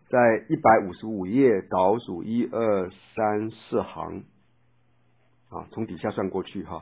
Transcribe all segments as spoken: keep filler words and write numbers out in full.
在一百五十五页倒数一二三四行啊，从底下算过去哈。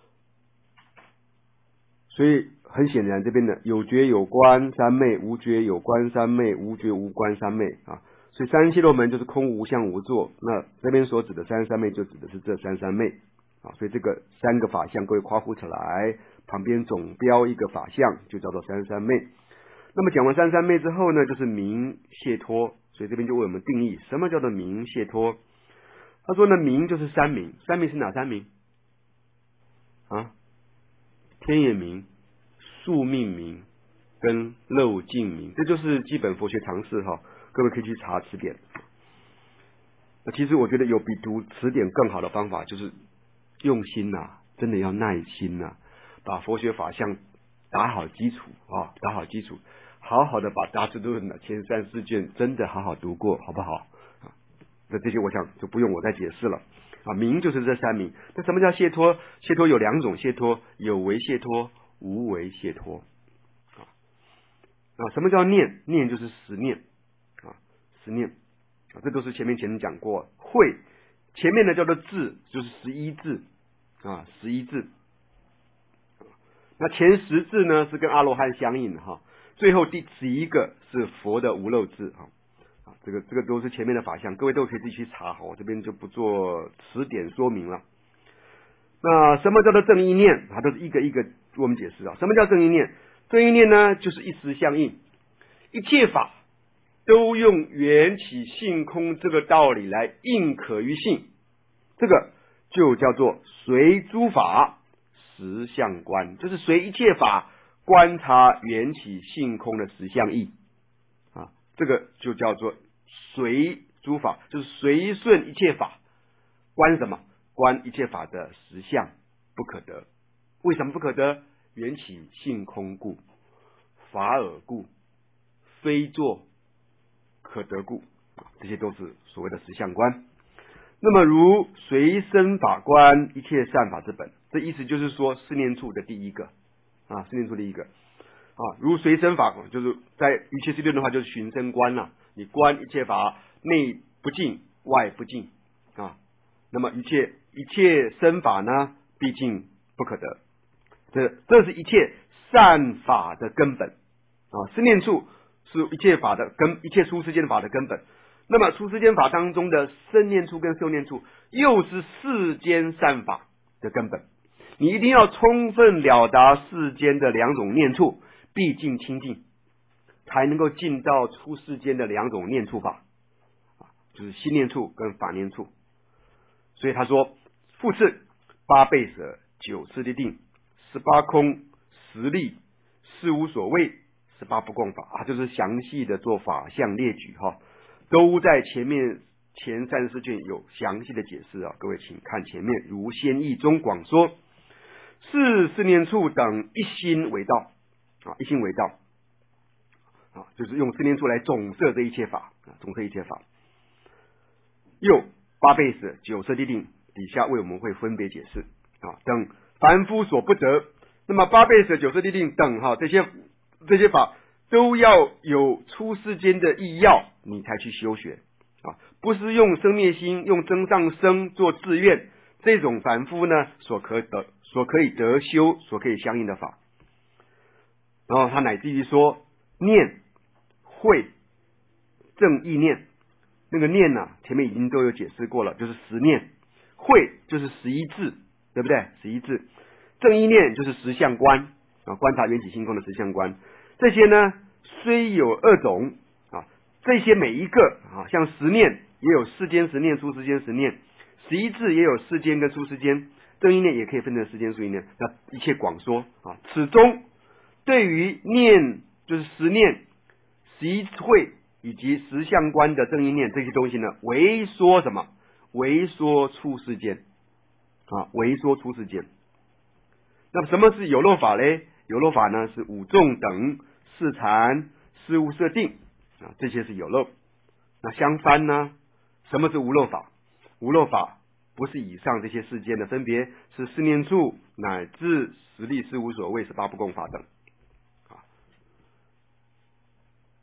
所以很显然，这边的有觉有观三昧，无觉有观三昧，无觉无观三昧啊。所以三十七罗门就是空无相无作，那这边所指的三十三昧就指的是这三三昧啊。所以这个三个法相各位夸呼起来，旁边总标一个法相，就叫做三十三昧。那么讲完三十三昧之后呢，就是明解脱。所以这边就为我们定义什么叫做明解脱。他说呢，明就是三明，三明是哪三明啊？天眼明、宿命明跟漏尽明，这就是基本佛学常识哈。各位可以去查词典。那其实我觉得有比读词典更好的方法，就是用心呐、啊，真的要耐心呐、啊，把佛学法相打好基础啊，打好基础，好好的把《大智度论》的前三四卷真的好好读过，好不好？啊，那这些我想就不用我再解释了。啊，明就是这三明。那什么叫解脱？解脱有两种解脱，有为解脱，无为解脱。啊，啊，什么叫念？念就是实念啊，实念啊，这都是前面前面讲过。慧前面的叫做智，就是十一智啊，十一智。那前十智呢是跟阿罗汉相应的哈，最后第十一个是佛的无漏智哈。啊，这个这个都是前面的法相，各位都可以自己去查哈，我这边就不做词典说明了。那什么叫做正意念？它都是一个一个我们解释啊。什么叫正意念？正意念呢，就是一时相应，一切法都用缘起性空这个道理来应可于性，这个就叫做随诸法实相观，就是随一切法观察缘起性空的实相义。这个就叫做随诸法，就是随顺一切法，观什么？观一切法的实相不可得。为什么不可得？缘起性空故，法尔故，非作可得故，这些都是所谓的实相观。那么如随身法观一切善法之本，这意思就是说四念处的第一个啊，四念处第一个啊，如随身法，就是在于切世论的话，就是寻身观了。你观一切法，内不净，外不净啊。那么一切一切身法呢，毕竟不可得。这这是一切善法的根本啊。四念处是一切法的根，一切出世间法的根本。那么出世间法当中的身念处跟受念处，又是世间善法的根本。你一定要充分了达世间的两种念处，毕竟清净，才能够进到出世间的两种念处法，就是心念处跟法念处。所以他说，复次八倍舍、九次第定、十八空、十力、事无所谓、十八不共法啊，就是详细的做法相列举哈，都在前面前三十四卷有详细的解释啊。各位请看前面，如先义中广说，是四念处等一心为道啊，一心为道啊，就是用四念处来总摄这一切法啊，总摄一切法。又八倍舍、九次第定底下为我们会分别解释啊，等凡夫所不得。那么八倍舍、九次第定等哈，这些这些法都要有出世间的意要，你才去修学啊，不是用生灭心、用增上生做志愿，这种凡夫呢所可得、所可以得修、所可以相应的法。然后他乃至于说，念、慧、正意念。那个念呢、啊，前面已经都有解释过了，就是十念；慧就是十一智，对不对？十一智。正意念就是十相观啊，观察缘起性空的十相观。这些呢，虽有二种啊，这些每一个啊，像十念也有世间十念、出世间十念；十一智也有世间跟出世间。正意念也可以分成世间、出世念。那一切广说啊，此中对于念就是十念、十一慧以及十相观的正意念这些东西呢，唯说什么？唯说出世间啊，唯说出世间。那么什么是有漏法嘞？有漏法呢是五众等、四禅、事物设定啊，这些是有漏。那相反呢，什么是无漏法？无漏法不是以上这些世间的分别，是四念处乃至十力、事无所谓、十八不共法等。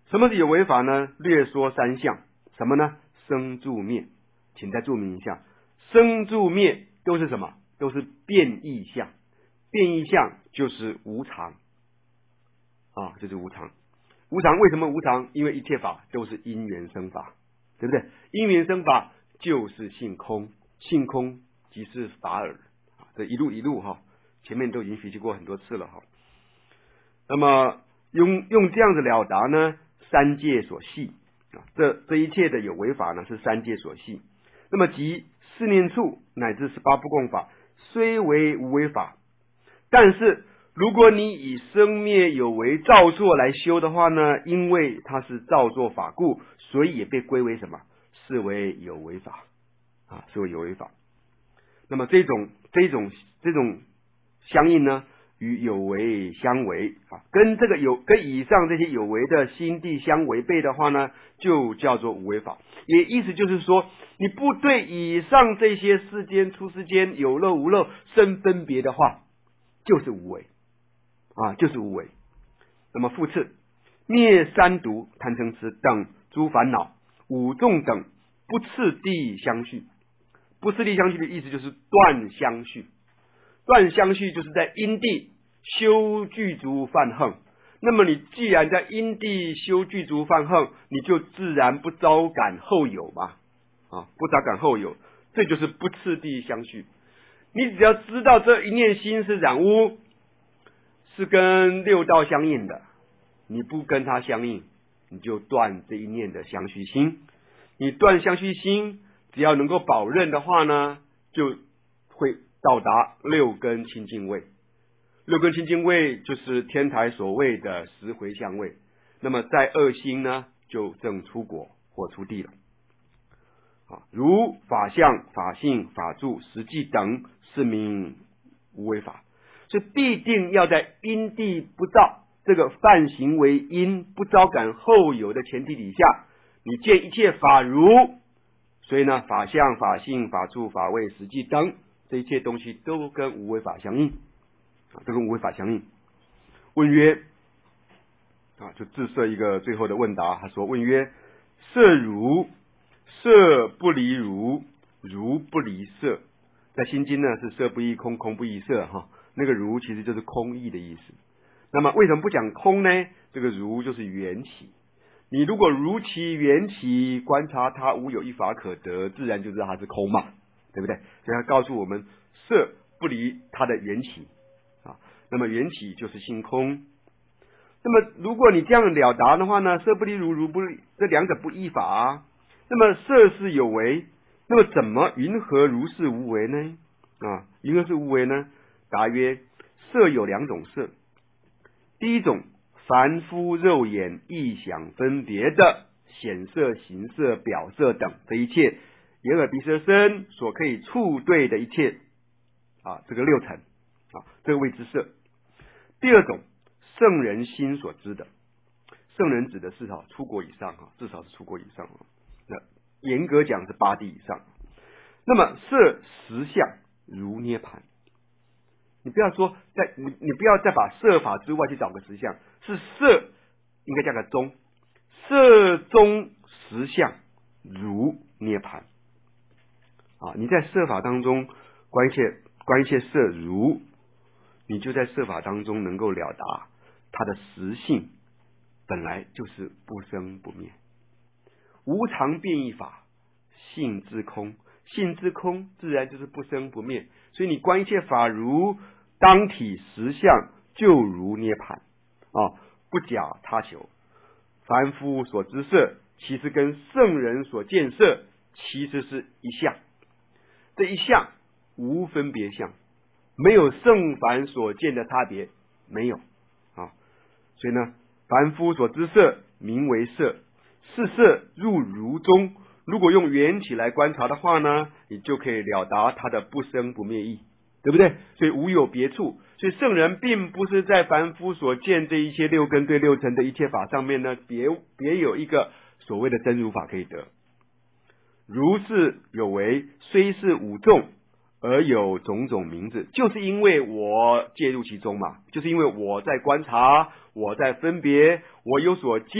什么是有为法呢？略说三项，什么呢？生住灭，请再注明一下，生住灭都是什么？都是变异相，变异相就是无常啊，就是无常。无常为什么无常？因为一切法都是因缘生法，对不对？因缘生法就是性空，性空即是法尔。这一路一路哈，前面都已经学习过很多次了哈。那么用用这样子了达呢，三界所系啊，这这一切的有为法呢是三界所系。那么即四念处乃至十八不共法，虽为无为法，但是如果你以生灭有为造作来修的话呢，因为它是造作法故，所以也被归为什么？视为有为法啊，视为有为法。那么这种这种这种相应呢，与有为相违啊，跟这个有跟以上这些有为的心地相违背的话呢，就叫做无为法。也意思就是说，你不对以上这些世间出世间有漏无漏生分别的话，就是无为啊，就是无为。那么复次，灭三毒、贪嗔痴等诸烦恼，五众等不次第相续。不次第相续的意思就是断相续，断相续就是在因地修具足犯横。那么你既然在因地修具足犯横，你就自然不招感后有嘛，啊，不招感后有，这就是不次第相续。你只要知道这一念心是染污，是跟六道相应的，你不跟它相应，你就断这一念的相续心。你断相续心，只要能够保任的话呢，就会到达六根清净位。六根清净位就是天台所谓的十回向位。那么在二心呢，就正出果或出地了。啊，如法相、法性、法住、实际等，是名无为法。所以必定要在因地不造，这个犯行为因不招感后有的前提底下，你见一切法如。所以呢，法相、法性、法住、法位、实际等，这一切东西都跟无为法相应，啊，都跟无为法相应。问曰，啊，就自设一个最后的问答，他说：问曰，色如，色不离如，如不离色。在心经呢是色不异空，空不异色哈，那个如其实就是空义的意思。那么为什么不讲空呢？这个如就是缘起。你如果如其缘起观察它无有一法可得，自然就知道它是空嘛，对不对？所以他告诉我们，色不离它的缘起啊，那么缘起就是性空。那么如果你这样了达的话呢，色不离如，如不离，这两者不异法啊。那么色是有为，那么怎么云何如是无为呢？啊，云何是无为呢？答曰，色有两种色，第一种凡夫肉眼意想分别的显色、形色、表色等，这一切眼耳鼻舌身所可以触对的一切啊，这个六尘啊，这个谓之色。第二种圣人心所知的，圣人指的是哈出国以上哈，至少是出国以上啊，那严格讲是八地以上。那么色实相如涅盘，你不要说在你你不要再把色法之外去找个实相，是色应该加个中，色中实相如涅盘啊！你在色法当中观一切观一切色如，你就在色法当中能够了达它的实性，本来就是不生不灭，无常变异法，性之空，性之空自然就是不生不灭。所以你观一切法如，当体实相就如涅盘啊，不假他求。凡夫所知色，其实跟圣人所见色其实是一相，这一相无分别相，没有圣凡所见的差别，没有啊。所以呢，凡夫所知色名为色，是色入如中。如果用缘起来观察的话呢，你就可以了达它的不生不灭义，对不对？所以无有别处。所以圣人并不是在凡夫所见这一切六根对六尘的一切法上面呢，别别有一个所谓的真如法可以得。如是有为，虽是五众，而有种种名字，就是因为我介入其中嘛，就是因为我在观察，我在分别，我有所见，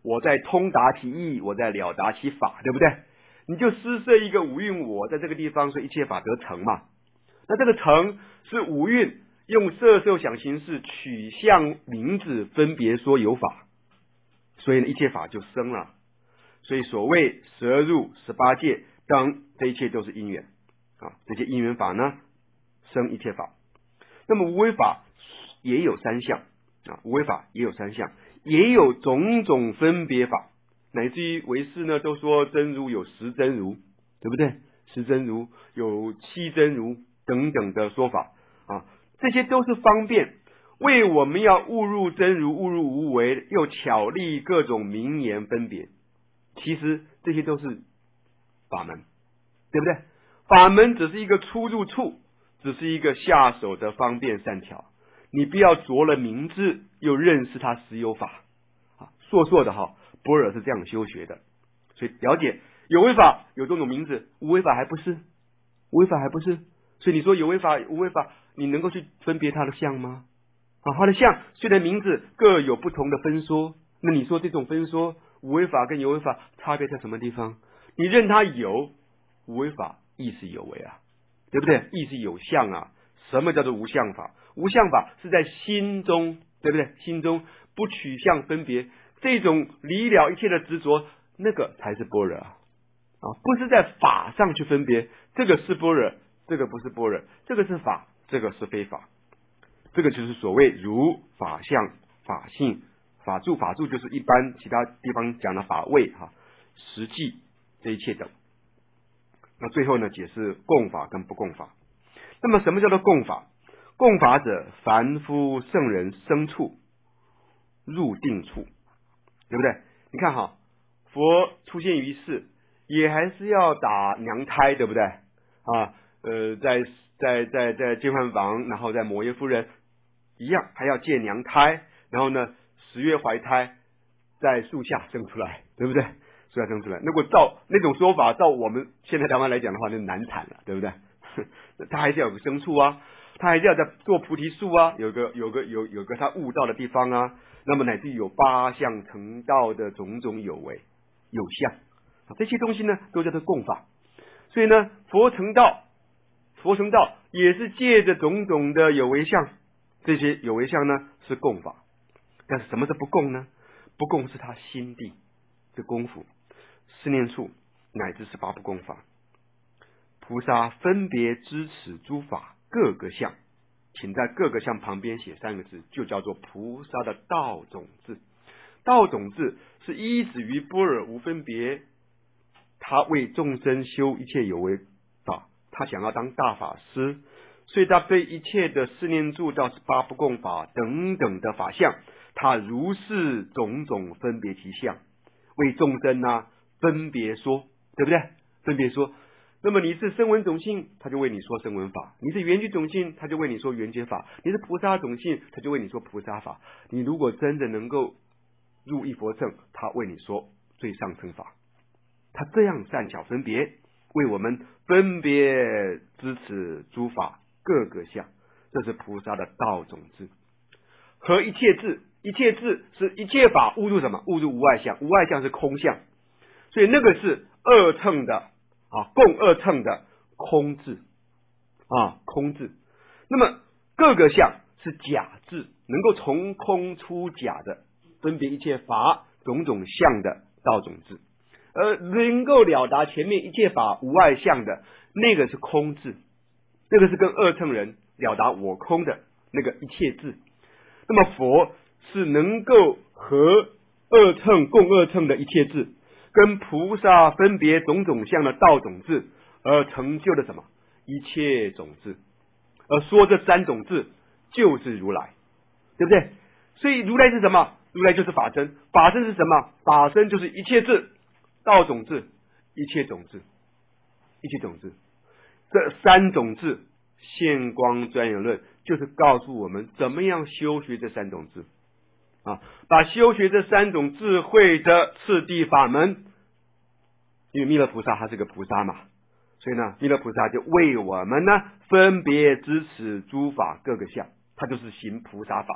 我在通达其意，我在了达其法，对不对？你就施设一个五蕴我在这个地方，所以一切法得成嘛。那这个成是五蕴用色受想行识取向名字分别说有法，所以呢一切法就生了。所以所谓十二入十八界等，这一切都是因缘啊，这些因缘法呢生一切法。那么无为法也有三项啊，无为法也有三项，也有种种分别法，乃至于唯识呢都说真如有十真如，对不对？十真如有七真如等等的说法啊，这些都是方便为我们要误入真如误入无为，又巧立各种名言分别。其实这些都是法门，对不对？法门只是一个出入处，只是一个下手的方便善巧，你不要着了名字又认识它实有法啊。硕硕的哈，般若是这样修学的，所以了解有为法有种种名字，无为法还不是，无为法还不是。所以你说有为法无为法，你能够去分别它的相吗？啊，它的相虽然名字各有不同的分说，那你说这种分说无为法跟有为法差别在什么地方？你认它有，无为法亦是有为啊，对不对？亦是有相啊。什么叫做无相法？无相法是在心中，对不对？心中不取相分别，这种离了一切的执着，那个才是般若啊，不是在法上去分别，这个是般若，这个不是般若，这个是法，这个是非法。这个就是所谓如法相、法性、法住，法住就是一般其他地方讲的法位哈，实际这一切等。那最后呢，解释共法跟不共法。那么什么叫做共法？共法者，凡夫圣人生处入定处，对不对？你看哈，佛出现于世，也还是要打娘胎，对不对？啊，呃，在在在在监饭房，然后在摩耶夫人一样，还要借娘胎，然后呢，十月怀胎，在树下生出来，对不对？树下生出来，如果照那种说法，照我们现在台湾来讲的话，那难产了，对不对？他还是要有个牲畜啊，他还是要在做菩提树啊，有个有个有有个他悟道的地方啊。那么乃至于有八相成道的种种有为有相，这些东西呢，都叫做共法。所以呢，佛成道，佛成道也是借着种种的有为相，这些有为相呢是共法。但是什么是不共呢？不共是他心地的功夫、四念处乃至十八不共法。菩萨分别知此诸法各个相，请在各个相旁边写三个字，就叫做菩萨的道种智。道种智是依止于般若无分别，他为众生修一切有为法，他想要当大法师，所以他对一切的四念住到十八不共法等等的法相，他如是种种分别其相，为众生啊分别说，对不对？分别说。那么你是声闻种性，他就为你说声闻法；你是缘觉种性，他就为你说缘觉法；你是菩萨种性，他就为你说菩萨法。你如果真的能够入一佛乘，他为你说最上乘法。他这样善巧分别，为我们分别知此诸法各个相，这是菩萨的道种智。和一切智，一切智是一切法误入什么？误入无碍相，无碍相是空相，所以那个是二乘的啊，共二乘的空智啊，空智。那么各个相是假智，能够从空出假的，分别一切法种种相的道种智。而能够了达前面一切法无碍相的，那个是空智，那个是跟二乘人了达我空的那个一切智。那么佛是能够和二乘共二乘的一切智，跟菩萨分别种种相的道种智，而成就的什么一切种智，而说这三种智就是如来，对不对？所以如来是什么？如来就是法身，法身是什么？法身就是一切智，道种智，一切种智，一切种智。这三种智现光专有论就是告诉我们怎么样修学这三种智啊，把修学这三种智慧的次第法门。因为弥勒菩萨他是个菩萨嘛，所以呢弥勒菩萨就为我们呢分别知此诸法各个相，他就是行菩萨法，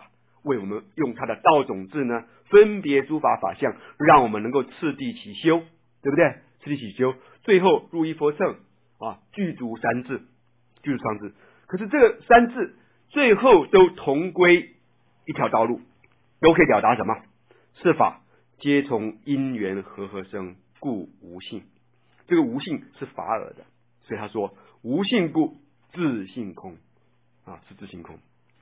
为我们用他的道种智呢，分别诸法法相，让我们能够次第起修，对不对？次第起修，最后入一佛乘啊，具足三智，具足三智。可是这个三智最后都同归一条道路，都可以表达什么？是法皆从因缘和合生，故无性。这个无性是法尔的，所以他说无性故自性空啊，是自性空。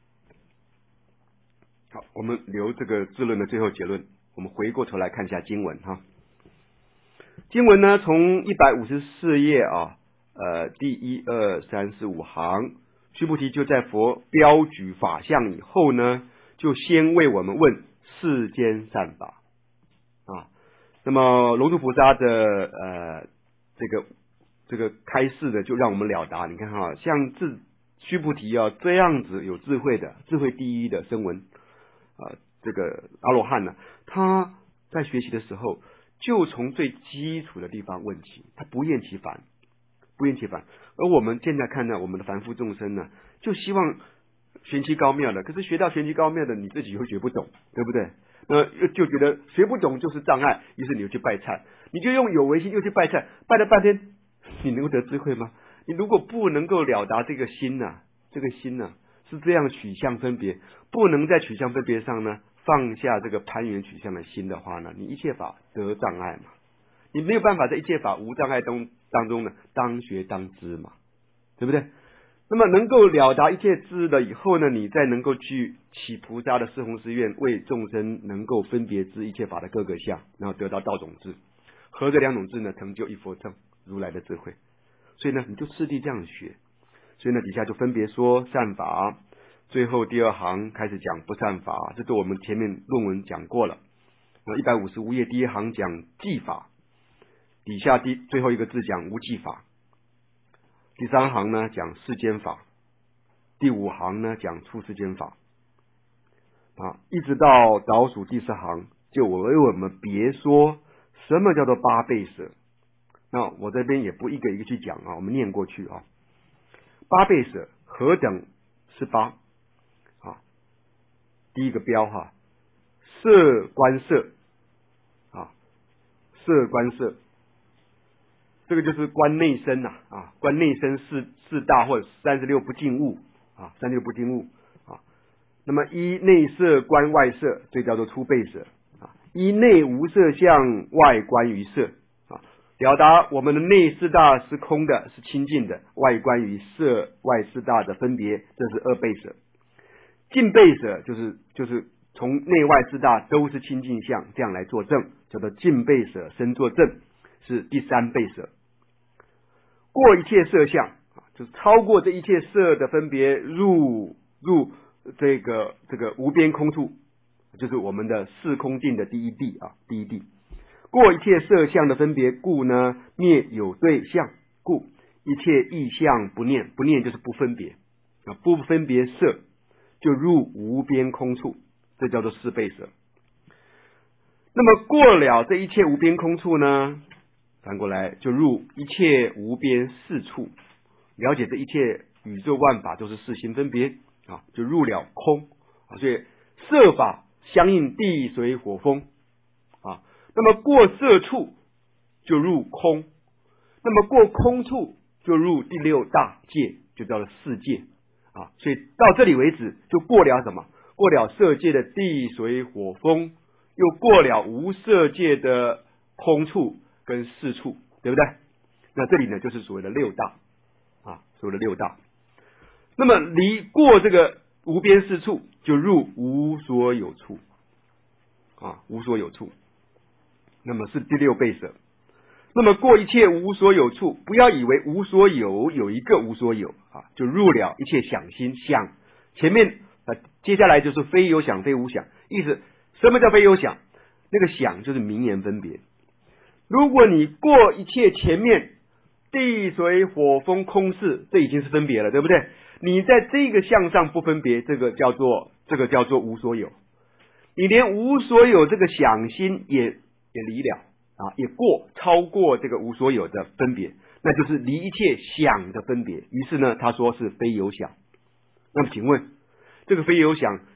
好，我们留这个智论的最后结论，我们回过头来看一下经文哈。经文呢，从一百五十四页啊，呃，第一二三四五行，须菩提就在佛标举法相以后呢，就先为我们问世间善法啊。那么龙树菩萨的呃这个这个开示的，就让我们了达。你看哈，像这须菩提啊这样子有智慧的，智慧第一的声闻啊，这个阿罗汉呢，他在学习的时候，就从最基础的地方问起，他不厌其烦，不厌其烦。而我们现在看呢，我们的凡夫众生呢，就希望玄奇高妙的，可是学到玄奇高妙的，你自己会学不懂，对不对？那就觉得学不懂就是障碍，于是你就去拜忏，你就用有为心又去拜忏，拜了半天，你能够得智慧吗？你如果不能够了达这个心呐、啊，这个心呐、啊、是这样取向分别，不能在取向分别上呢放下这个攀缘取向的心的话呢，你一切法得障碍嘛，你没有办法在一切法无障碍当当中呢当学当知嘛，对不对？那么能够了达一切智了以后呢，你再能够去起菩萨的四弘誓愿，为众生能够分别知一切法的各个相，然后得到道种智，合这两种智呢，成就一佛乘如来的智慧。所以呢，你就次第这样学。所以呢，底下就分别说善法，最后第二行开始讲不善法，这都我们前面论文讲过了。那一百五十五页第一行讲记法，底下第最后一个字讲无记法。第三行呢讲世间法，第五行呢讲出世间法啊，一直到倒数第四行，就我为我们别说什么叫做八倍舍。那我这边也不一个一个去讲啊，我们念过去啊。八倍舍何等是八啊？第一个标哈，色观色啊，色观色。这个就是观内身呐啊，观内身四四大或者三十六不净物啊，三十六不净物啊。那么依内色观外色，这叫做出倍舍啊。依内无色相，外观于色啊，表达我们的内四大是空的，是清净的，外观于色外四大的分别，这是二倍舍。净倍舍就是就是从内外四大都是清净相，这样来作证，叫做净倍舍身作证，是第三倍舍。过一切色相，就是超过这一切色的分别，入入这个这个无边空处，就是我们的四空境的第一地啊，第一地。过一切色相的分别，故呢灭有对象，故一切异相不念，不念就是不分别啊，不分别色就入无边空处，这叫做四倍舍。那么过了这一切无边空处呢，反过来就入一切无边四处，了解这一切宇宙万法都是四心分别啊，就入了空啊。所以色法相应地水火风啊，那么过色处就入空，那么过空处就入第六大界，就叫做世界啊。所以到这里为止，就过了什么？过了色界的地水火风，又过了无色界的空处跟四处，对不对？那这里呢，就是所谓的六大啊，所谓的六大。那么离过这个无边四处，就入无所有处啊，无所有处。那么是第六倍舍。那么过一切无所有处，不要以为无所有有一个无所有啊，就入了一切想心想。前面啊，接下来就是非有想非无想，意思什么叫非有想？那个想就是名言分别。如果你过一切前面地水火风空识，这已经是分别了，对不对？你在这个相上不分别，这个叫做这个叫做无所有。你连无所有这个想心也也离了啊，也过超过这个无所有的分别，那就是离一切想的分别。于是呢，他说是非有想。那么请问，这个非有想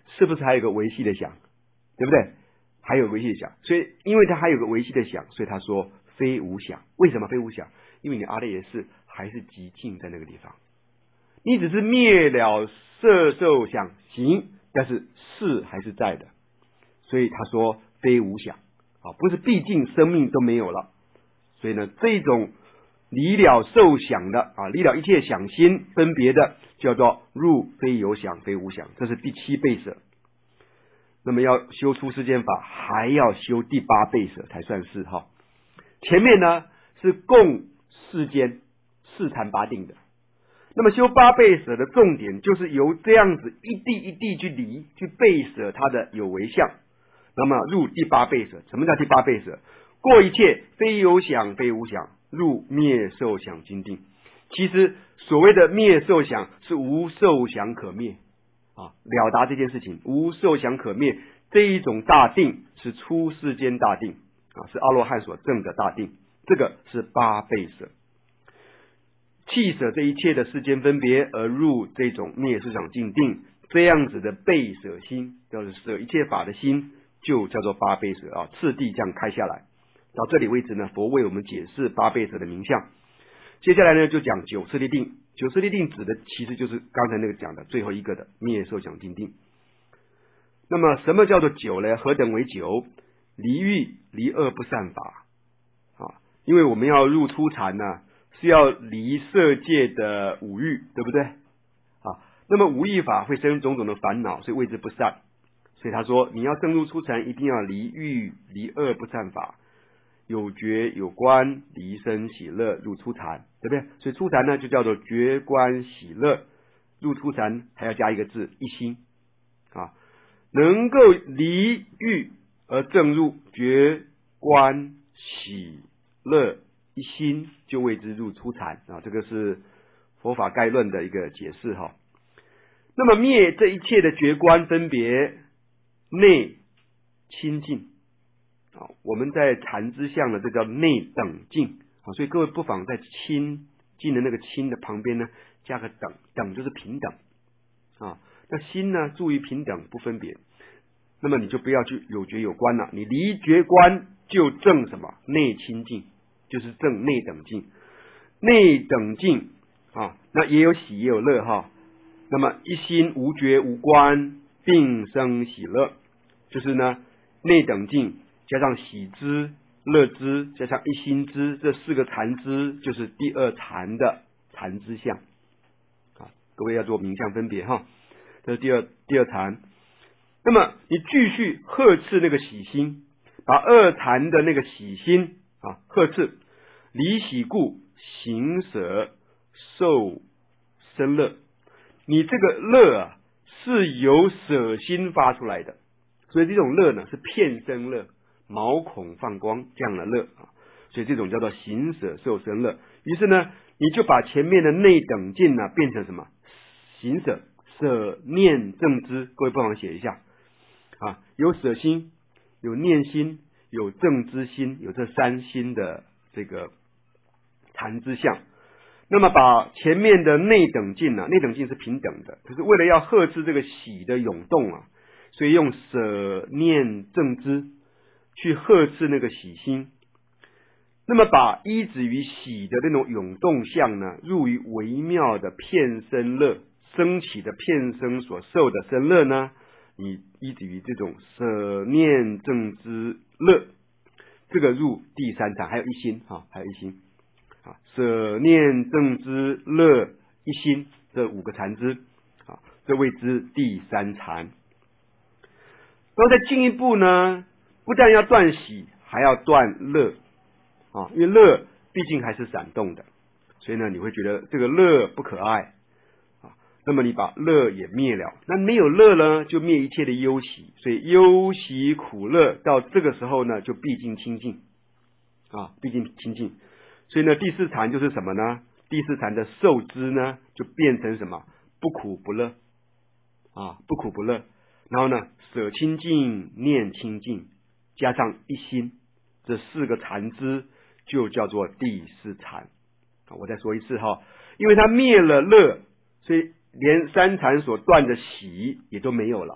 是不是还有个维系的想，对不对？还有维系的想，所以因为它还有个维系的想，所以他说非无想。为什么非无想？因为你阿赖耶识还是极静在那个地方，你只是灭了色受想行，但是识还是在的，所以他说非无想啊，不是毕竟生命都没有了。所以呢，这种离了受想的啊，离了一切想心分别的，叫做入非有想非无想，这是第七倍舍。那么要修出世间法，还要修第八倍舍才算是哈。前面呢是供世间四禅八定的，那么修八倍舍的重点就是由这样子一地一地去离，去倍舍它的有为相，那么入第八倍舍。什么叫第八倍舍？过一切非有想非无想，入灭受想精定。其实所谓的灭受想是无受想可灭啊，了达这件事情，无受想可灭这一种大定是出世间大定啊，是阿罗汉所证的大定，这个是八倍舍。弃舍这一切的世间分别而入这种灭受想净定，这样子的倍舍心，就是舍一切法的心，就叫做八倍舍啊。次第这样开下来，到这里为止呢，佛为我们解释八倍舍的名相。接下来呢，就讲九次第定。九次第定指的其实就是刚才那个讲的最后一个的灭受想净定。那么什么叫做九呢？何等为九？离欲离恶不善法啊，因为我们要入初禅呢，是要离色界的五欲，对不对啊？那么五欲法会生种种的烦恼，所以谓之不善。所以他说，你要证入初禅，一定要离欲离恶不善法，有觉有观，离生喜乐，入初禅，对不对？所以初禅呢就叫做觉观喜乐，入初禅还要加一个字一心啊，能够离欲而证入觉观喜乐一心，就谓之入初禅啊。这个是佛法概论的一个解释哈。那么灭这一切的觉观分别，内清净啊，我们在禅之相呢，这叫内等净啊。所以各位不妨在清净的那个清的旁边呢，加个等，等就是平等啊。那心呢，注意平等不分别，那么你就不要去有觉有观了，你离觉观就证什么？内清净，就是证内等净。内等净啊，那也有喜也有乐哈。那么一心无觉无观，并生喜乐，就是呢内等净加上喜知、乐知，加上一心知，这四个禅知就是第二禅的禅知相啊。各位要做名相分别哈，这是第二第二禅。那么你继续呵斥那个喜心，把二禅的那个喜心啊呵斥，离喜故行舍受生乐。你这个乐啊是由舍心发出来的，所以这种乐呢是片生乐，毛孔放光这样的乐啊，所以这种叫做行舍受生乐。于是呢，你就把前面的内等净呢变成什么？行舍舍念正知，各位不妨写一下啊，有舍心，有念心，有正知心，有这三心的这个禅之相。那么把前面的内等净呢，内等净是平等的，可是为了要呵斥这个喜的涌动啊，所以用舍念正知去呵斥那个喜心。那么把依止于喜的那种涌动相呢，入于微妙的片生乐，升起的片生所受的生乐呢，你依止于这种舍念正知乐，这个入第三禅，还有一心啊，还有一心啊，舍念正知乐一心这五个禅知啊，这谓之第三禅。然后再进一步呢，不但要断喜，还要断乐啊，因为乐毕竟还是闪动的，所以呢，你会觉得这个乐不可爱啊。那么你把乐也灭了，那没有乐呢，就灭一切的忧喜，所以忧喜苦乐到这个时候呢，就毕竟清净啊，毕竟清净。所以呢，第四禅就是什么呢？第四禅的受知呢，就变成什么？不苦不乐啊，不苦不乐。然后呢，舍清净念清净，加上一心，这四个禅知就叫做第四禅。我再说一次哈，因为它灭了乐，所以连三禅所断的喜也都没有了，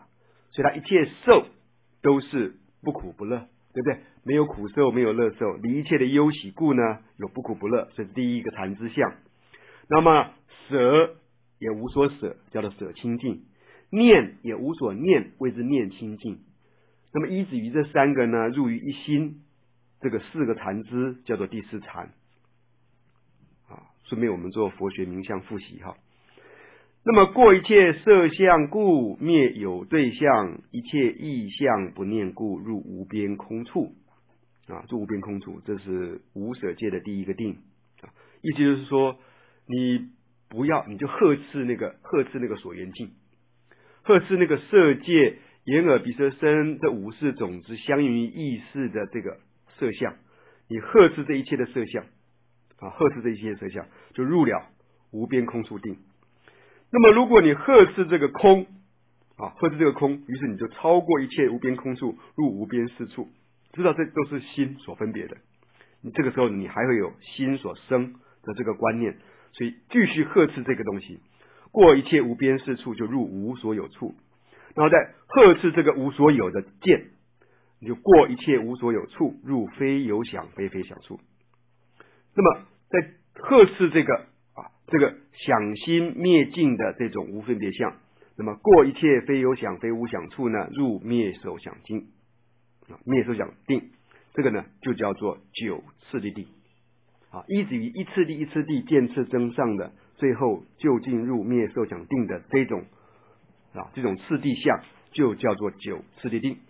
所以它一切受都是不苦不乐，对不对？没有苦受，没有乐受，离一切的忧喜故呢，有不苦不乐，这是第一个禅之相。那么舍也无所舍，叫做舍清净；念也无所念，谓之念清净。那么依止于这三个呢，入于一心，这个四个禅之叫做第四禅。啊，顺便我们做佛学名相复习哈。那么过一切色相故，灭有对象；一切意象不念故，入无边空处。啊，入无边空处，这是无舍界的第一个定。啊，意思就是说，你不要，你就呵斥那个呵斥那个所缘境，呵斥那个色界、眼耳鼻舌身这五识种子相应于意识的这个色相，你呵斥这一切的色相，啊，呵斥这一切的色相，就入了无边空处定。那么如果你呵斥这个空，啊，呵斥这个空，于是你就超过一切无边空处，入无边事处，知道这都是心所分别的。你这个时候你还会有心所生的这个观念，所以继续呵斥这个东西，过一切无边事处，就入无所有处，然后再呵斥这个无所有的见，你就过一切无所有处，入非有想非非想处。那么在呵斥这个啊这个想心灭尽的这种无分别相，那么过一切非有想非无想处呢，入灭受想定啊，灭受想定，这个呢就叫做九次第定啊，依止于一次第一次第渐次增上的，最后就进入灭受想定的这种啊这种次第相，就叫做九次第定。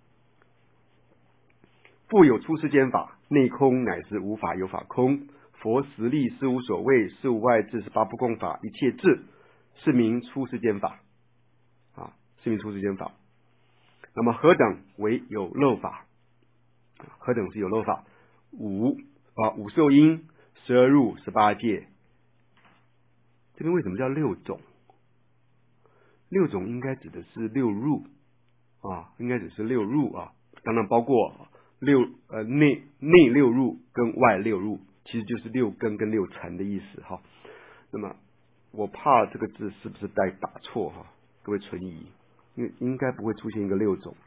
复有出世间法，内空乃是无法有法空。佛实力是无所谓，是无外智，是八不共法，一切智，是名出世间法啊，是名出世间法。那么何等为有漏法？何等是有漏法？五啊，五受因，十二入，十八界。这边为什么叫六种？六种应该指的是六入啊，应该只是六入啊，当然包括六呃内内六入跟外六入，其实就是六根跟六尘的意思哈。那么我怕这个字是不是带打错哈？各位存疑，因为应该不会出现一个六种。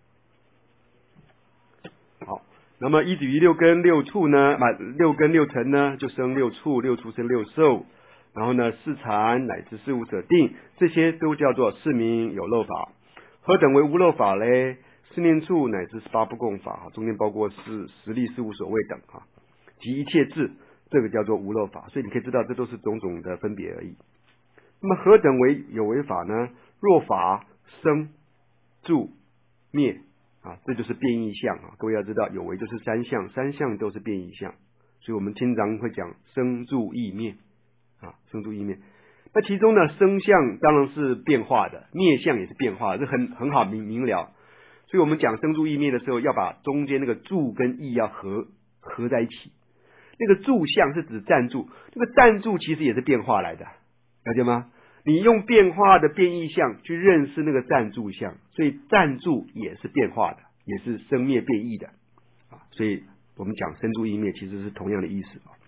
好，那么依止于六根六处呢，嘛六根六尘呢，就生六处，六处生六受，然后呢四禅乃至四无舍定，这些都叫做是名有漏法。何等为无漏法嘞？四念处乃至十八不共法，中间包括是实力是无所谓等哈，及一切智，这个叫做无漏法。所以你可以知道，这都是种种的分别而已。那么何等为有为法呢？若法生住灭啊，这就是变异相啊。各位要知道，有为就是三相，三相都是变异相，所以我们经常会讲生住异灭啊，生住异灭。那其中呢，生相当然是变化的，灭相也是变化的，这很很好明明了。所以我们讲生住异灭的时候，要把中间那个住跟异要合合在一起。那个住相是指暂住，这个暂住其实也是变化来的，了解吗？你用变化的变异相去认识那个暂住相，所以暂住也是变化的，也是生灭变异的啊。所以我们讲生住异灭其实是同样的意思啊。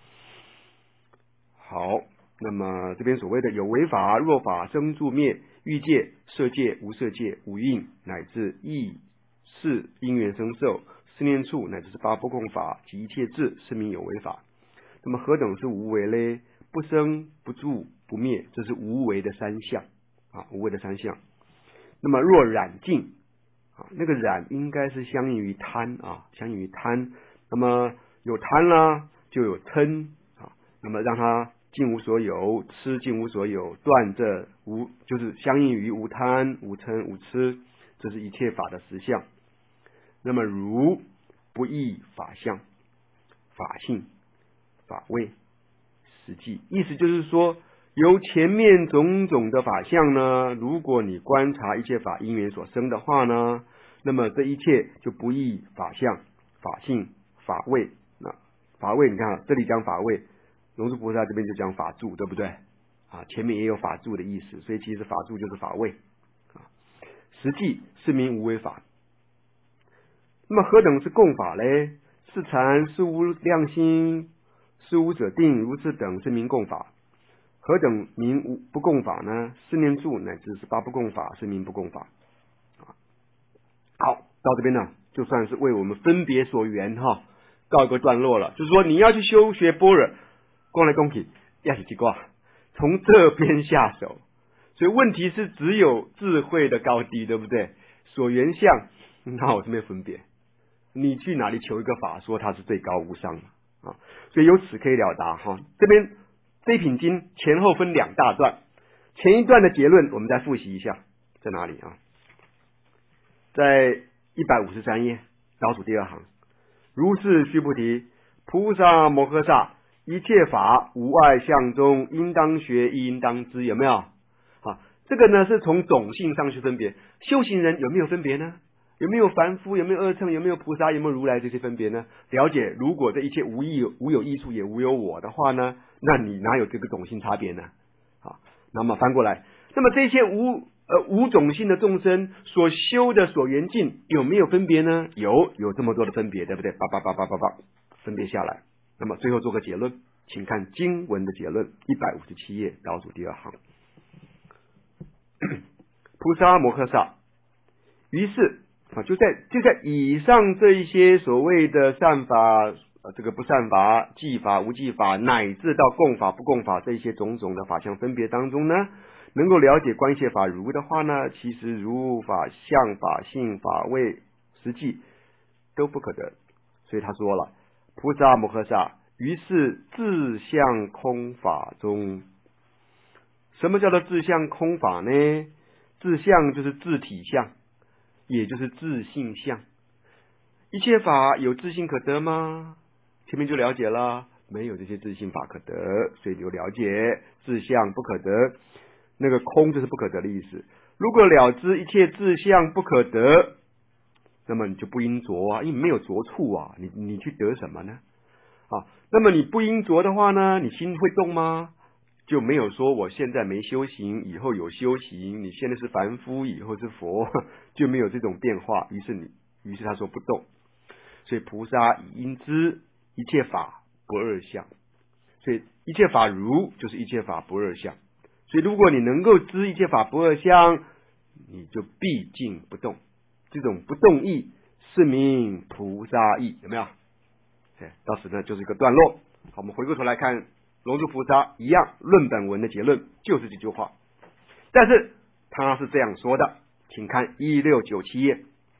好，那么这边所谓的有为法、若法、生住灭、欲界、色界、无色界、五蕴乃至意识因缘生受、四念处乃至是八不共法及一切智，是名有为法。那么何等是无为嘞？不生不住不灭，这是无为的三相啊，无为的三相。那么若染净啊，那个染应该是相应于贪啊，相应于贪。那么有贪啦，就有嗔啊，那么让它尽无所有，痴尽无所有，断这无，就是相应于无贪无嗔无痴，这是一切法的实相。那么如不异法相、法性、法味、实际，意思就是说，由前面种种的法相呢，如果你观察一切法因缘所生的话呢，那么这一切就不异法相、法性、法味。那法味，你看啊，这里讲法味，龙树菩萨这边就讲法住，对不对啊？前面也有法住的意思，所以其实法住就是法味啊。实际是名无为法。那么何等是共法嘞？是禅、是无量心、是无者定，如此等是名共法。何等名无不共法呢？四念处乃至十八不共法是名不共法。 到这边呢，就算是为我们分别所缘哈，告一个段落了。就是说你要去修学般若，光来恭喜要起几卦，从这边下手。所以问题是只有智慧的高低，对不对？所缘相那我是没有分别，你去哪里求一个法说它是最高无上的啊？所以由此可以了达哈。这边这一品经前后分两大段，前一段的结论我们再复习一下，在哪里啊？在一百五十三页倒数第二行，如是须菩提，菩萨摩诃萨一切法无碍相中，应当学亦应当知，有没有？啊，这个呢是从种性上去分别，修行人有没有分别呢？有没有凡夫？有没有二乘？有没有菩萨？有没有如来？这些分别呢？了解，如果这一切无益无有益处，也无有我的话呢，那你哪有这个种性差别呢？啊，那么翻过来，那么这些无呃无种性的众生所修的所缘境有没有分别呢？有，有这么多的分别，对不对？叭叭叭叭叭叭，分别下来。那么最后做个结论，请看经文的结论，一百五十七页倒数第二行。菩萨摩诃萨，于是啊，就在就在以上这一些所谓的善法、呃、这个不善法、记法、无记法，乃至到共法、不共法这一些种种的法相分别当中呢，能够了解观一切法如的话呢，其实如法、相法、性法、位、实际都不可得。所以他说了，菩萨摩诃萨，于是自相空法中。什么叫做自相空法呢？自相就是自体相，也就是自性相。一切法有自性可得吗？前面就了解了，没有这些自性法可得，所以就了解自相不可得。那个空就是不可得的意思。如果了知一切自相不可得，那么你就不应着啊，因为没有着处啊，你你去得什么呢？啊，那么你不应着的话呢，你心会动吗？就没有说我现在没修行，以后有修行，你现在是凡夫，以后是佛，就没有这种变化。于是你，于是他说不动。所以菩萨以应知一切法不二相，所以一切法如就是一切法不二相。所以如果你能够知一切法不二相，你就毕竟不动。这种不动意是名菩萨意，有没有？对，到此呢就是一个段落。好，我们回过头来看龙树菩萨一样论本文的结论就是这句话，但是他是这样说的，请看一六九七页，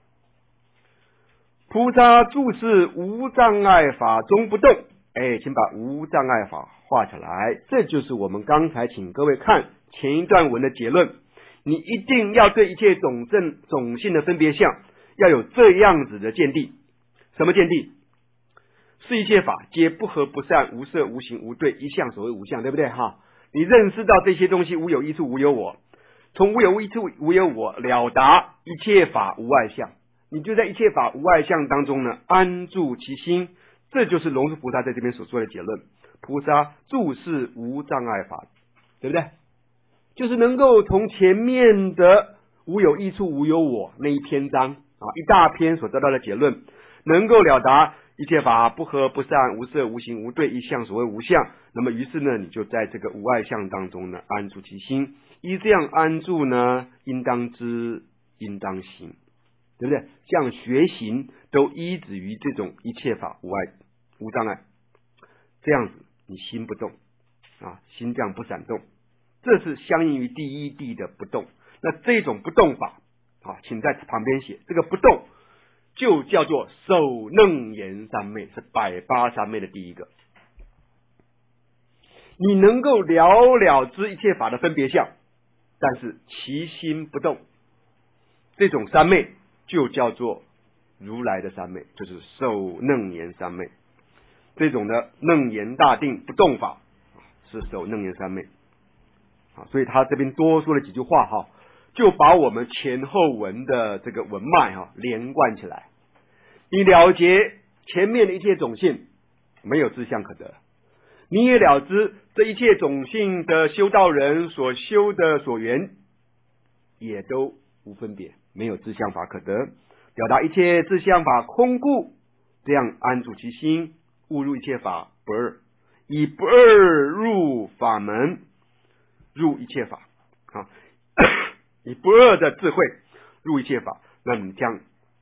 菩萨住是无障碍法中不动。哎，请把无障碍法画起来，这就是我们刚才请各位看前一段文的结论。你一定要对一切种正种性的分别相要有这样子的见地。什么见地？是一切法皆不合不善，无色无形无对，一相所谓无相，对不对哈？你认识到这些东西无有益处无有我，从无有益处无有我了达一切法无碍相，你就在一切法无碍相当中呢安住其心。这就是龙树菩萨在这边所说的结论。菩萨住是无障碍法，对不对？就是能够从前面的无有益处无有我那一篇章啊一大篇所得到的结论，能够了达一切法不合不善，无色无形无对，一相所谓无相。那么于是呢，你就在这个无碍相当中呢安住其心。依这样安住呢，应当知应当行，对不对？像学行都依止于这种一切法无碍无障碍，这样子你心不动啊，心这样不闪动，这是相应于第一地的不动。那这种不动法啊，请在旁边写，这个不动就叫做首楞严三昧，是百八三昧的第一个。你能够了了知一切法的分别相，但是其心不动，这种三昧就叫做如来的三昧，就是首楞严三昧。这种的楞严大定不动法是首楞严三昧啊，所以他这边多说了几句话哈，就把我们前后文的这个文脉哈连贯起来。你了结前面的一切种性没有自相可得，你也了知这一切种性的修道人所修的所缘也都无分别，没有自相法可得，表达一切自相法空故，这样安住其心，悟入一切法不二，以不二入法门，入一切法啊，以不二的智慧入一切法，那你这样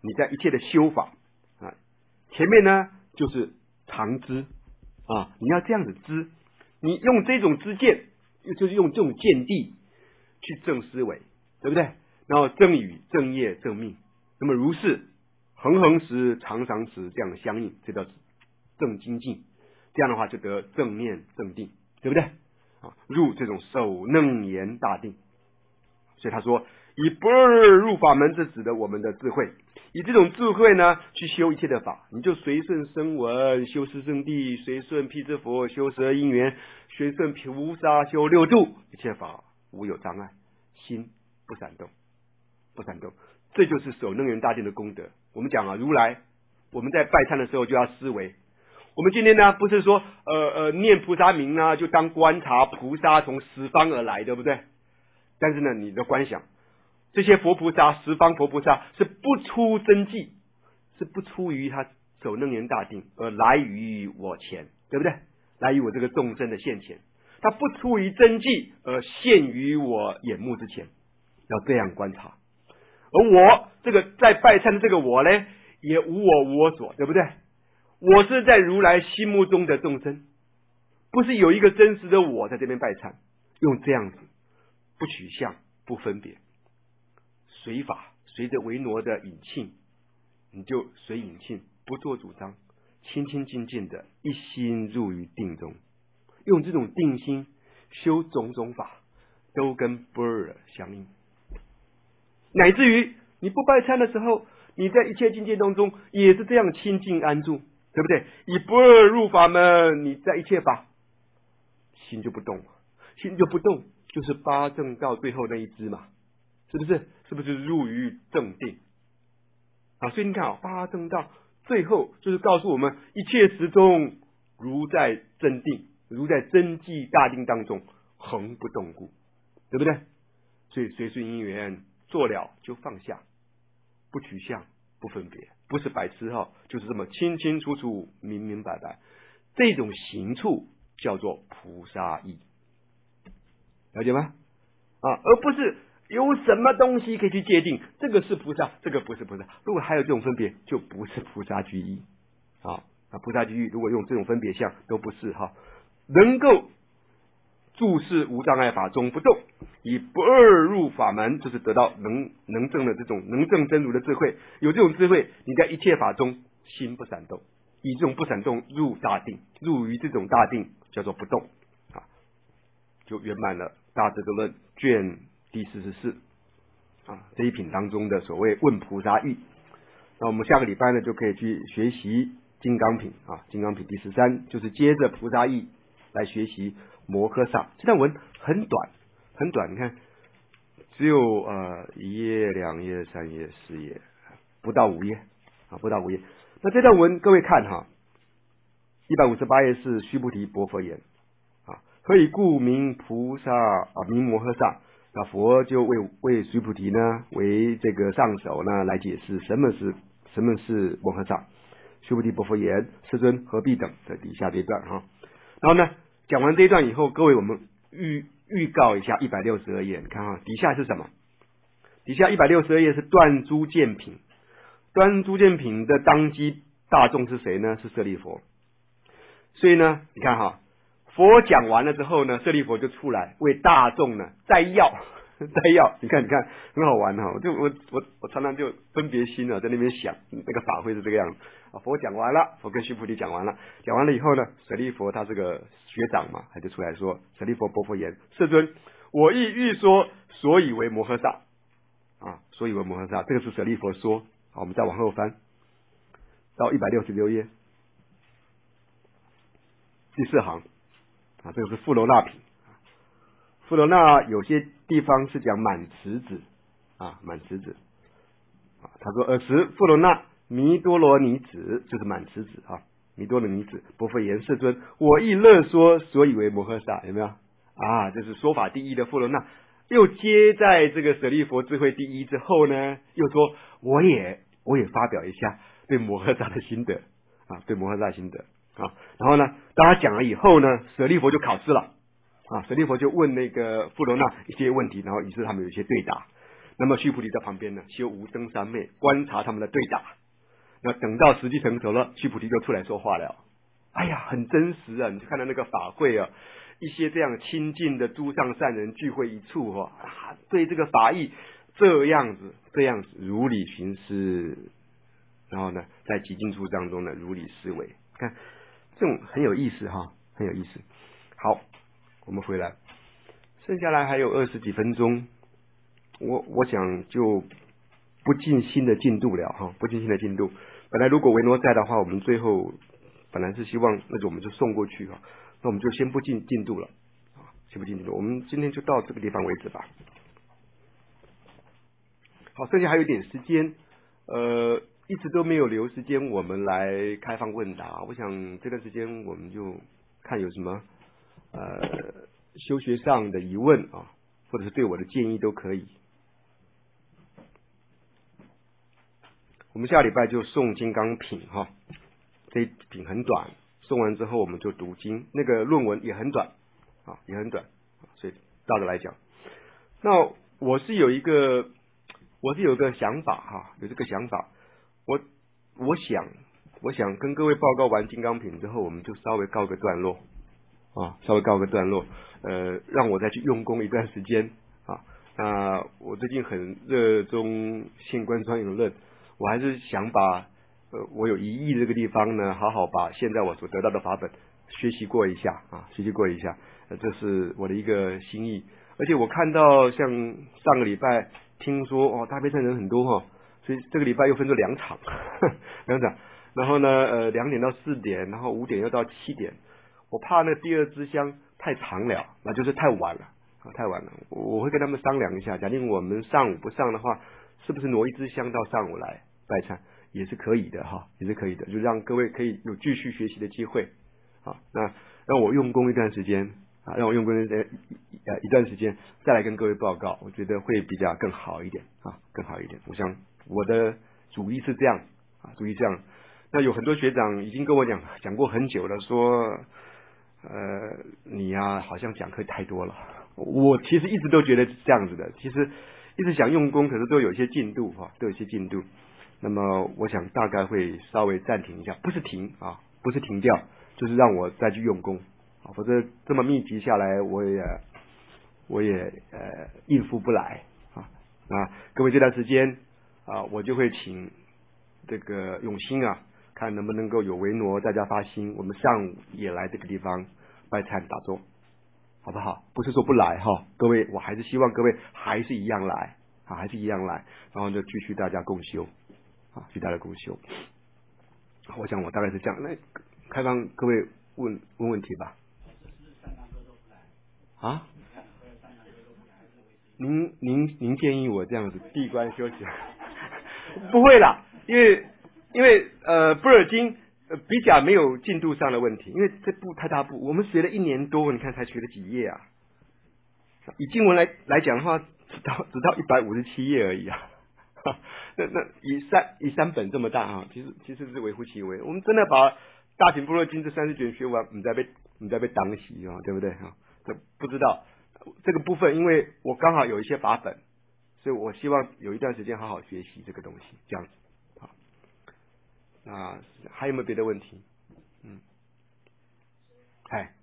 你在一切的修法啊，前面呢就是常知啊，你要这样子知，你用这种知见，就是用这种见地去正思维，对不对？然后正语、正业、正命，那么如是恒恒时、常常时这样相应，这叫正精进。这样的话就得正念正定，对不对啊？入这种首楞严大定。所以他说以不二入法门，是指的我们的智慧，以这种智慧呢去修一切的法，你就随顺声闻修四圣谛，随顺辟支佛修十二因缘，随顺菩萨修六度，一切法无有障碍，心不闪动，不闪动，这就是首楞严大定的功德。我们讲啊，如来我们在拜忏的时候就要思维，我们今天呢不是说呃呃念菩萨名呢就当观察菩萨从十方而来，对不对？但是呢，你的观想，这些佛菩萨十方佛菩萨是不出真迹，是不出于他首楞严大定而来于我前，对不对？来于我这个众生的现前，他不出于真迹而现于我眼目之前，要这样观察。而我这个在拜忏的这个我呢，也无我无我所，对不对？我是在如来心目中的众生，不是有一个真实的我在这边拜忏，用这样子不取相不分别，随法随着维挪的引磬，你就随引磬，不做主张，清清静静的一心入于定中，用这种定心修种种法，都跟不二相应。乃至于你不拜忏的时候，你在一切境界当中也是这样清净安住，对不对？以不二入法门，你在一切法心就不动，心就不动，就是八正道最后那一支嘛，是不是？是不是入于正定啊？所以你看啊，八正道最后就是告诉我们，一切时中如在真定，如在真寂大定当中，恒不动故，对不对？所以随顺因缘做了就放下，不取相不分别，不是白痴哈，就是这么清清楚楚明明白白，这种行处叫做菩萨意，了解吗？啊，而不是有什么东西可以去界定，这个是菩萨，这个不是菩萨。如果还有这种分别，就不是菩萨居易啊。啊，菩萨居易如果用这种分别相，都不是哈。能够注视无障碍法中不动，以不二入法门，就是得到能能证的这种能证真如的智慧。有这种智慧，你在一切法中心不闪动，以这种不闪动入大定，入于这种大定叫做不动啊，就圆满了大智度论卷第四十四啊这一品当中的所谓问菩萨意。那我们下个礼拜呢就可以去学习金刚品啊，金刚品第十三就是接着菩萨意来学习摩诃萨。这段文很短很短，你看只有呃一页两页三页四页，不到五页啊，不到五页。那这段文各位看哈，一百五十八页是须菩提薄佛言啊，何以故名菩萨啊，名摩诃萨？那佛就为为须菩提呢为这个上首呢来解释什么是什么是摩诃萨。须菩提薄佛言：世尊何必等，在底下这一段哈。然后呢讲完这一段以后，各位我们预预告一下一百六十二页，你看哈，底下是什么？底下一百六十二页是断诸见品，断诸见品的当机大众是谁呢？是舍利佛。所以呢你看哈，佛讲完了之后呢，舍利佛就出来为大众呢摘要摘要，你看你看很好玩哈，我就我我我常常就分别心啊，在那边想那个法会是这个样子啊。佛讲完了，佛跟须菩提讲完了，讲完了以后呢，舍利佛他这个学长嘛，他就出来说：舍利佛薄佛言，世尊，我亦欲说，所以为摩诃萨啊，所以为摩诃萨，这个是舍利佛说。好，我们再往后翻到一百六十六页第四行啊，这个是富罗那品。富罗那有些地方是讲满持子啊，满持子啊，他说尔时富罗那弥多罗尼子，就是满持子啊，弥多罗尼子薄佛言，世尊，我亦乐说，所以为摩诃萨。有没有啊？这是说法第一的富罗那，又接在这个舍利佛智慧第一之后呢，又说我也我也发表一下对摩诃萨的心得啊，对摩诃萨的心得啊。然后呢，当他讲了以后呢，舍利佛就考试了啊，舍利佛就问那个富罗那一些问题，然后于是他们有一些对答。 那么须菩提在旁边呢，修无灯三昧，观察他们的对打。那等到时机成熟了，须菩提就出来说话了。哎呀，很真实啊！你就看到那个法会啊，一些这样亲近的诸上善人聚会一处哦，啊，对这个法义这样子这样子如理寻思，然后呢，在极静处当中呢如理思维，看这种很有意思哈，很有意思。好，我们回来，剩下来还有二十几分钟，我我想就不进新的进度了哈，不进新的进度。本来如果维诺在的话，我们最后本来是希望那就我们就送过去哈，那我们就先不进进度了，先不进进度，我们今天就到这个地方为止吧。好，剩下还有一点时间，呃，一直都没有留时间我们来开放问答。我想这段时间我们就看有什么呃修学上的疑问啊，或者是对我的建议都可以。我们下礼拜就送金刚品哈，这一品很短，送完之后我们就读经，那个论文也很短啊，也很短，所以照着来讲。那我是有一个，我是有一个想法哈，有这个想法，我我想我想跟各位报告完金刚品之后，我们就稍微告个段落啊，稍微告个段落，呃，让我再去用功一段时间啊。那我最近很热衷性观专有论。我还是想把呃我有疑义这个地方呢，好好把现在我所得到的法本学习过一下啊，学习过一下，呃，这是我的一个心意。而且我看到像上个礼拜听说哦，大悲忏人很多哈、哦，所以这个礼拜又分作两场，两场。然后呢，呃，两点到四点，然后五点又到七点。我怕那第二支香太长了，那就是太晚了啊，太晚了。我会跟他们商量一下，假定我们上午不上的话。是不是挪一支香到上午来拜忏也是可以的哈，也是可以的，就让各位可以有继续学习的机会啊。那让我用功一段时间啊，让我用功一呃一段时间再来跟各位报告，我觉得会比较更好一点啊，更好一点。我想我的主意是这样啊，主意这样。那有很多学长已经跟我讲讲过很久了，说呃你呀、啊、好像讲课太多了。我其实一直都觉得是这样子的，其实。一直想用功，可是都有一些进度哈，都有一些进度。那么我想大概会稍微暂停一下，不是停啊，不是停掉，就是让我再去用功啊，否则这么密集下来，我也我也呃应付不来啊。那各位这段时间啊，我就会请这个永兴啊，看能不能够有维挪大家发心，我们上午也来这个地方拜忏打坐。好不好？不是说不来哈，各位，我还是希望各位还是一样来啊，还是一样来，然后就继续大家共修啊，继续大家共修。我想我大概是这样，那开放各位问问问题吧。啊？您您您建议我这样子闭关休息？不会啦，因为因为呃布尔金。呃，比较没有进度上的问题，因为这部太大部，我们学了一年多，你看才学了几页啊？以经文来来讲的话，只到只到一百五十七页而已啊。那那以三以三本这么大啊，其实其实是微乎其微。我们真的把大品般若经这三十卷学完，你再被你再被挡洗啊，对不对啊？这不知道这个部分，因为我刚好有一些法本，所以我希望有一段时间好好学习这个东西，这样子。啊，还有没有别的问题？嗯，哎，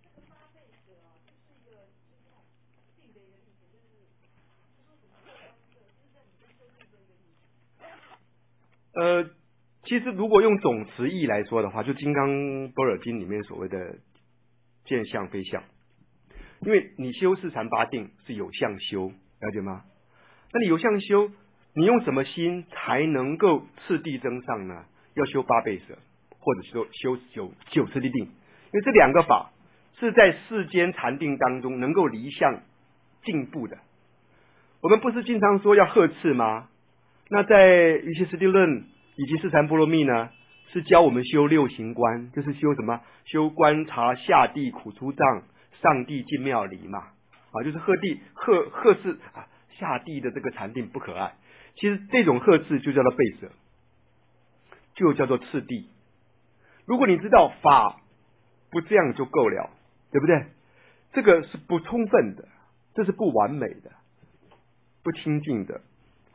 呃，其实如果用总词义来说的话，就《金刚般若经》里面所谓的见相非相，因为你修四禅八定是有相修，了解吗？那你有相修，你用什么心才能够次第增上呢？要修八倍舍，或者说修九九次第定，因为这两个法是在世间禅定当中能够离相进步的。我们不是经常说要呵斥吗？那在瑜伽师地论以及四禅波罗蜜呢，是教我们修六行观，就是修什么？修观察下地苦出障，上地进妙离嘛。啊，就是呵地呵呵斥啊，下地的这个禅定不可爱。其实这种呵斥就叫做倍舍，就叫做次第。如果你知道法不这样就够了，对不对？这个是不充分的，这是不完美的，不清净的。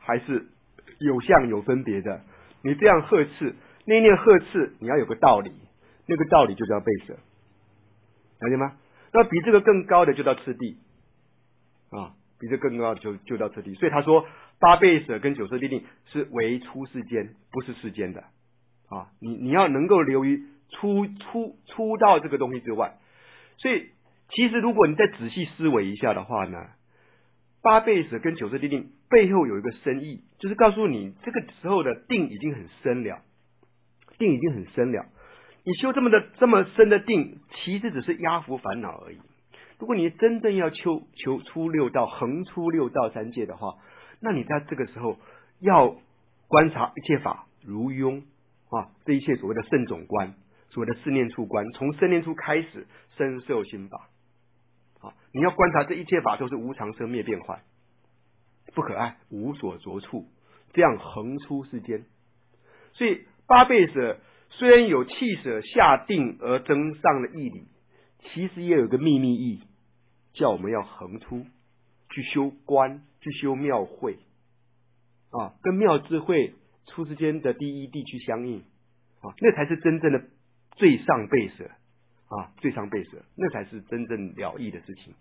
还是有相有分别的。你这样呵斥，念念呵斥，你要有个道理，那个道理就叫背舍，了解吗？那比这个更高的就叫次第啊，比这更高的就就叫次第。所以他说八倍舍跟九色谛定是为出世间，不是世间的啊。你你要能够留于出出出到这个东西之外。所以其实如果你再仔细思维一下的话呢，八倍舍跟九色谛定背后有一个深意，就是告诉你这个时候的定已经很深了，定已经很深了。你修这么的这么深的定，其实只是压伏烦恼而已。如果你真正要求求出六道，横出六道三界的话，那你在这个时候要观察一切法如庸啊，这一切所谓的圣种观，所谓的四念处观，从生念处开始生受心法啊，你要观察这一切法都是无常生灭变幻，不可爱，无所着处，这样横出世间。所以八倍舍虽然有弃舍下定而增上的义理，其实也有一个秘密意，叫我们要横出去修观，去修妙慧啊，跟妙智慧出世间的第一谛去相应啊，那才是真正的最上倍舍啊，最上倍舍，那才是真正了义的事情。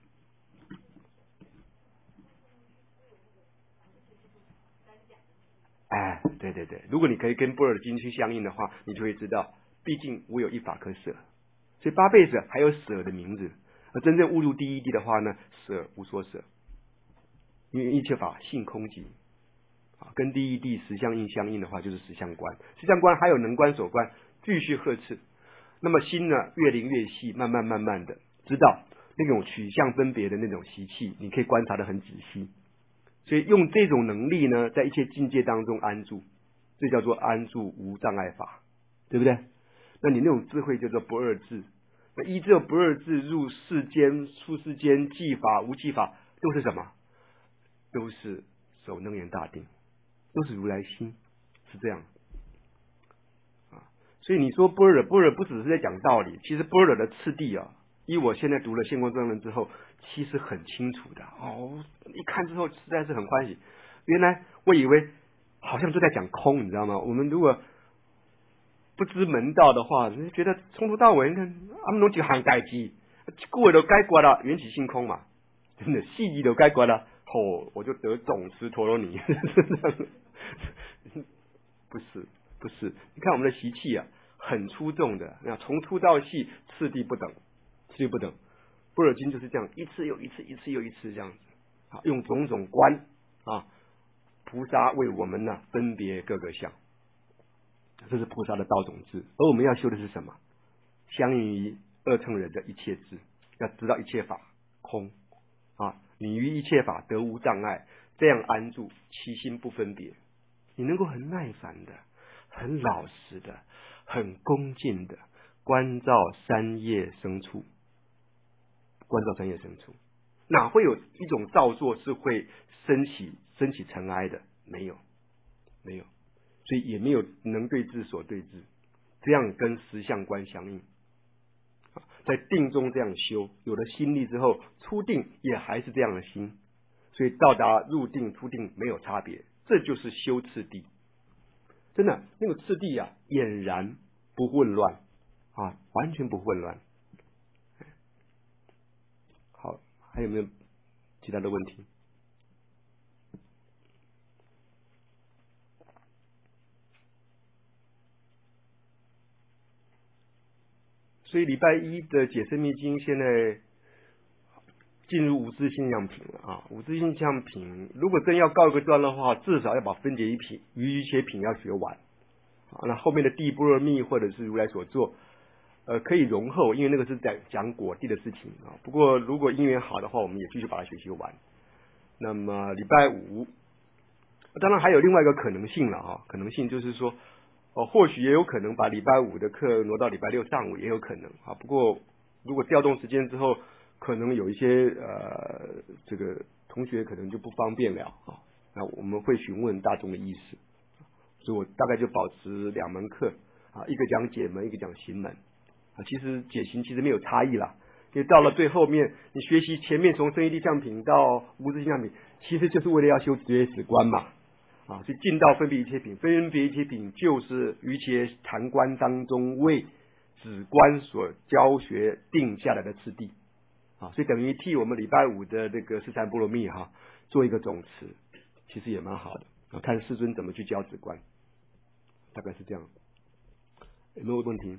哎，对对对，如果你可以跟般若经去相应的话，你就会知道，毕竟无有一法可舍，所以八倍舍还有舍的名字。而真正悟入第一谛的话呢，舍无所舍，因为一切法性空寂啊，跟第一谛实相应相应的话，就是实相观。实相观还有能观所观，继续呵斥。那么心呢，越灵越细，慢慢慢慢的知道那种取向分别的那种习气，你可以观察得很仔细。所以用这种能力呢，在一切境界当中安住，这叫做安住无障碍法，对不对？那你那种智慧叫做不二智。那依这不二智入世间、出世间，寂法、无寂法，都是什么？都是守能言大定，都是如来心，是这样啊。所以你说般若，般若不只是在讲道理，其实般若的次第啊，依我现在读了《现观庄论》之后，其实很清楚的哦。一看之后实在是很欢喜，原来我以为好像就在讲空，你知道吗？我们如果不知门道的话，你觉得从头到尾，你看他们弄几行代志，过都该过了，缘起性空嘛，真的细节都该过了，哦，我就得种子陀罗尼，不是不是，你看我们的习气啊，很出众的，那从粗到细，次第不等，次第不等。般若经就是这样，一次又一次，一次又一次这样子，啊，用种种观啊，菩萨为我们呢分别各个相。这是菩萨的道种智，而我们要修的是什么？相应于二乘人的一切智，要知道一切法空啊，你于一切法得无障碍，这样安住，其心不分别，你能够很耐烦的、很老实的、很恭敬的关照三业生处，关照三业生处，哪会有一种造作是会升起升起尘埃的？没有，没有。所以也没有能对治所对治，这样跟实相观相应，在定中这样修，有了心力之后出定也还是这样的心，所以到达入定出定没有差别，这就是修次第。真的那个次第啊，俨然不混乱啊，完全不混乱。好，还有没有其他的问题？所以礼拜一的解释密经现在进入五字性象品了啊！五字性象品如果真要告一个段的话，至少要把分解一品余一切品要学完啊。那后面的地般若密或者是如来所做，呃，可以容后，因为那个是在讲果地的事情啊。不过如果因缘好的话，我们也继续把它学习完。那么礼拜五，当然还有另外一个可能性了啊，可能性就是说。哦，或许也有可能把礼拜五的课挪到礼拜六上午，也有可能啊。不过如果调动时间之后，可能有一些呃，这个同学可能就不方便了啊。那我们会询问大众的意思，所以我大概就保持两门课啊，一个讲解门，一个讲行门啊。其实解行其实没有差异啦，因为到了最后面，你学习前面从生义地相品到无自性相品，其实就是为了要修觉止观嘛。 啊，所以尽道分别一切品，分别一切品就是于切禅观当中为止观所教学定下来的次第啊，所以等于替我们礼拜五的这个四禅波罗蜜哈、啊、做一个总词，其实也蛮好的啊，看世尊怎么去教止观，大概是这样。有没有问题？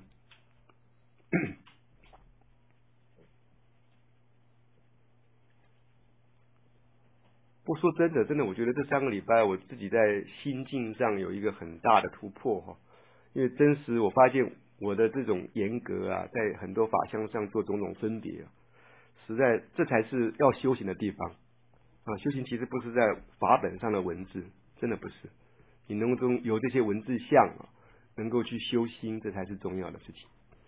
不说真的，真的，我觉得这三个礼拜我自己在心境上有一个很大的突破哈，因为真实我发现我的这种严格啊，在很多法相上做种种分别啊，实在这才是要修行的地方啊。修行其实不是在法本上的文字，真的不是，你能够有这些文字相啊，能够去修心，这才是重要的事情。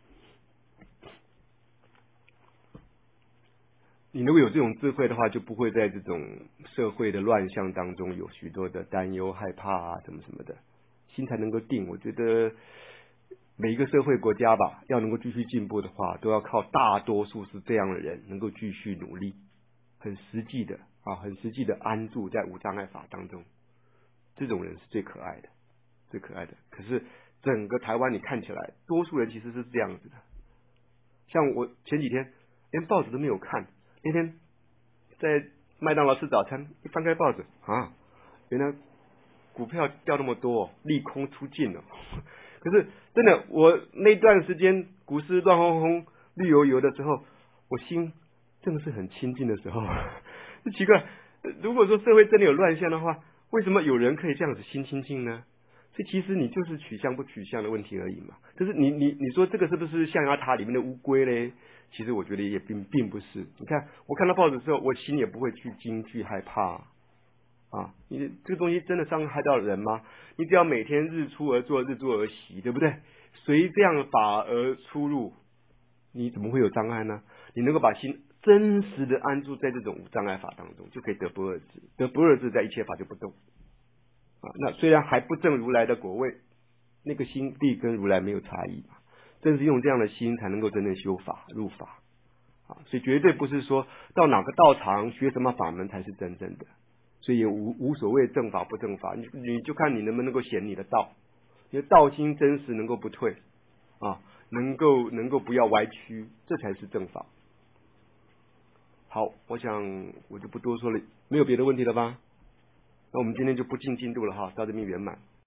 你如果有这种智慧的话，就不会在这种社会的乱象当中有许多的担忧、害怕啊，什么什么的，心才能够定。我觉得每一个社会国家吧，要能够继续进步的话，都要靠大多数是这样的人能够继续努力，很实际的啊，很实际的安住在无障碍法当中，这种人是最可爱的，最可爱的。可是整个台湾你看起来，多数人其实是这样子的。像我前几天连报纸都没有看。那天在麦当劳吃早餐，一翻开报纸啊，原来股票掉那么多，利空出尽了。可是真的，我那段时间股市乱哄哄、绿油油的时候，我心真的是很清静的时候。就奇怪，如果说社会真的有乱象的话，为什么有人可以这样子心清静呢？所以其实你就是取向不取向的问题而已嘛。可是你你你说这个是不是象牙塔里面的乌龟嘞？其实我觉得也并并不是。你看我看到报纸之后，我心也不会去惊惧害怕啊。你这个东西真的伤害到人吗？你只要每天日出而作，日作而息，对不对？随这样法而出入，你怎么会有障碍呢？你能够把心真实的安住在这种无障碍法当中，就可以得不二智。得不二智，在一切法就不动啊。那虽然还不证如来的果位，那个心地跟如来没有差异嘛。正是用这样的心才能够真正修法入法啊，所以绝对不是说到哪个道场学什么法门才是真正的，所以也无无所谓正法不正法，你你就看你能不能够显你的道，你的道心真实能够不退啊，能够能够不要歪曲，这才是正法。好，我想我就不多说了，没有别的问题了吧？那我们今天就不进进度了哈，到这边圆满。